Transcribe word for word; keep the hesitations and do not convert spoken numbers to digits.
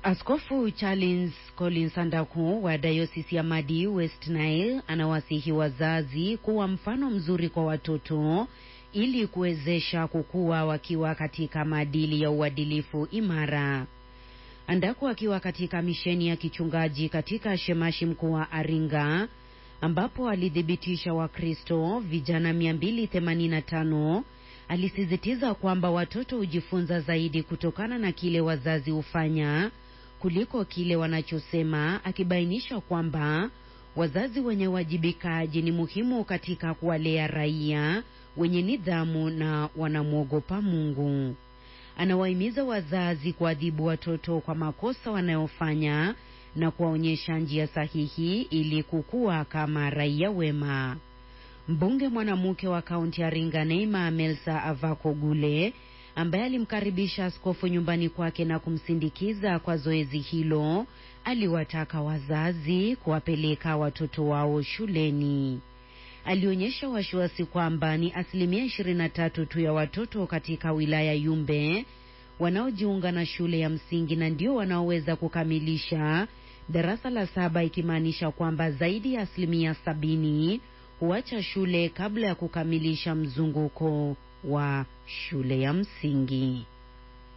Askofu Charles Collins Sandaku wa Diocese ya Madi West Nile anawasihi wazazi kuwa mfano mzuri kwa watoto ili kuwezesha kukua wakiwa katika maadili ya uadilifu imara. Andaku akiwa katika misheni ya kichungaji katika shemashi mkuu wa Aringa, ambapo alidhibitisha Wakristo vijana mia mbili themanini na tano, alisisitiza kwamba watoto hujifunza zaidi kutokana na kile wazazi hufanya kuliko kile wanachosema, akibainisha kwamba wazazi wenye wajibikaji ni muhimu katika kuwalea raia wenye nidhamu na wanamwogopa Mungu. Anawahimiza wazazi kuadhibu watoto kwa makosa wanayofanya na kuwaonyesha njia sahihi ili kukua kama raia wema. Mbunge mwanamke wa kaunti ya Aringa Neema Melsa Avako Gule, ambaye alimkaribisha askofu nyumbani kwake na kumsindikiza kwa zoezi hilo, aliwataka wazazi kuwapeleka watoto wao shuleni. Alionyesha wasiwasi kwamba ni asilimia ishirini na tatu tu ya watoto katika wilaya Yumbe wanaojiunga na shule ya msingi na ndio wanaoweza kukamilisha darasa la saba, ikimaanisha kwamba zaidi ya asilimia sabini huacha shule kabla ya kukamilisha mzunguko wa shule ya msingi.